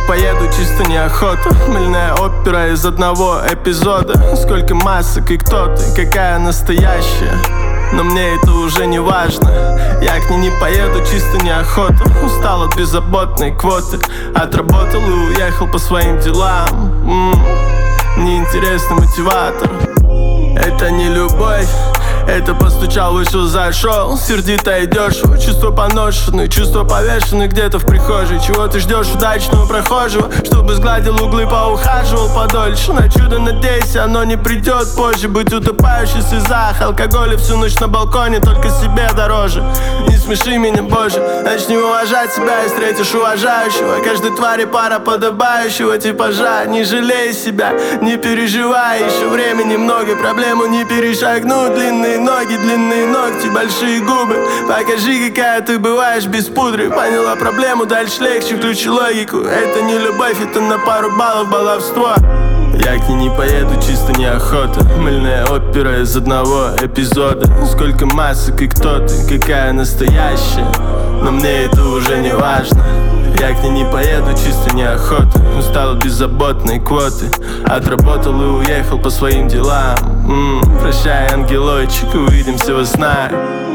поеду, чисто неохота. Мыльная опера из одного эпизода. Сколько масок и кто ты, какая настоящая. Но мне это уже не важно. Я к ней не поеду, чисто неохота. Устал от беззаботной квоты. Отработал и уехал по своим делам. Неинтересный мотиватор. Это не любовь, это постучал, вышел, зашел. Сердито и дешево, чувство поношенное, чувство повешенное где-то в прихожей. Чего ты ждешь удачного прохожего, чтобы сгладил углы, поухаживал подольше. На чудо надейся, оно не придет позже. Быть утопающей в слезах, алкоголе всю ночь на балконе, только себе дороже. Не смеши меня, Боже, начни уважать себя и встретишь уважающего. Каждой твари пара подобающего типажа. Не жалей себя, не переживай, еще времени много. Проблему не перешагнуть, длинные ноги, длинные ногти, большие губы. Покажи, какая ты бываешь без пудры. Поняла проблему, дальше легче, включи логику. Это не любовь, это на пару баллов баловство. Я к ней не поеду, чисто неохота. Мыльная опера из одного эпизода. Сколько масок и кто ты, какая настоящая. Но мне это уже не важно. Я к ней не поеду, чисто неохота. Устал от беззаботной квоты. Отработал и уехал по своим делам. Прощай, ангелочек, увидимся во снах.